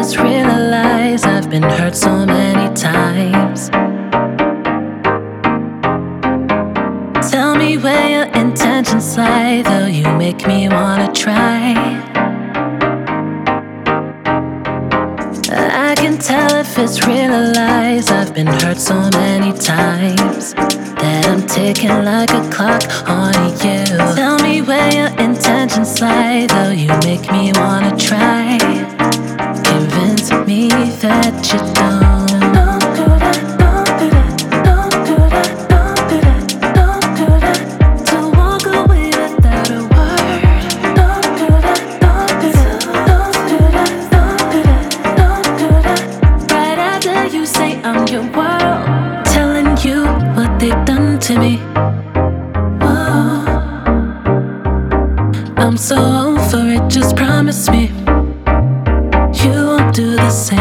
just realize I've been hurt so many times. Tell me where your intentions lie, though you make me wanna try. I can tell if it's real or lies. I've been hurt so many times that I'm ticking like a clock on you. Tell me where your intentions lie, though you make me wanna try. Convince me that you don't. Don't do that, don't do that, don't do that, don't do that, don't do that. To walk away without a word. Don't do that, don't do that, don't do that, don't do that, don't do that. Right after you say I'm your world, telling you what they've done to me. Whoa. I'm so over it, just promise me you won't do the same.